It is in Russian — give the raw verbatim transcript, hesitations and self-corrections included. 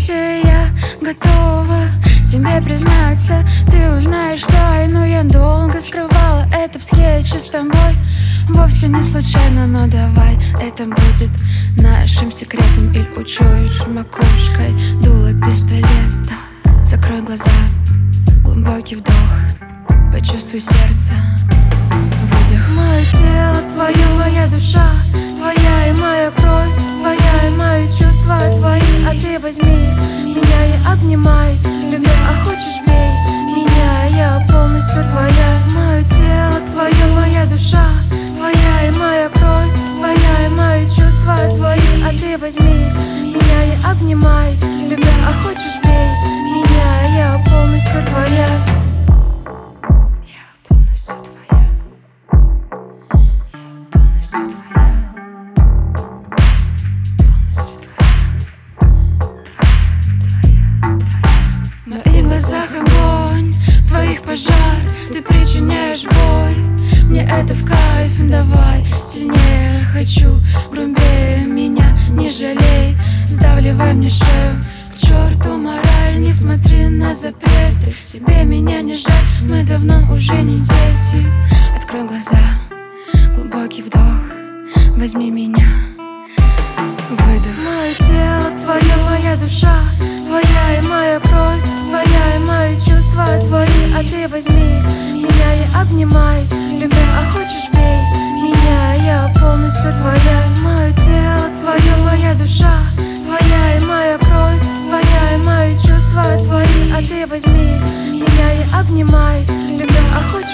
Кстати, я готова тебе признаться. Ты узнаешь тайну, я долго скрывала. Эта встреча с тобой вовсе не случайно. Но давай, это будет нашим секретом. Или учуешь макушкой дуло пистолета. Закрой глаза, глубокий вдох, почувствуй сердце, выдох. Мое тело твое, моя душа, твоя и моя кровь, твоя и мои чувства твои. А ты возьми меня и обнимай, любя, а хочешь бей меня, я полностью твоя. Мое тело твое, моя душа, твоя и моя кровь, твоя и мои чувства твои. А ты возьми меня и обнимай, любя, а хочешь бей меня, я полностью твоя. Я полностью твоя. Я полностью твоя. Полностью твоя. В моих глазах огонь, в твоих пожар. Ты причиняешь боль, мне это в кайф. Давай сильнее, хочу грубее меня, не жалей. Сдавливай мне шею, к черту мораль. Не смотри на запреты, тебе меня не жаль. Мы давно уже не дети. Открой глаза, глубокий вдох, возьми меня, выдох. Мое тело твое, моя душа, твоя и моя кровь, твоя и мои чувства твои. А ты возьми меня и обнимай, любя, а хочешь бей меня, я полностью твоя. Мое тело твое, моя душа, твоя и моя кровь, твоя и мои чувства твои. А ты возьми меня и обнимай, любя, а хочешь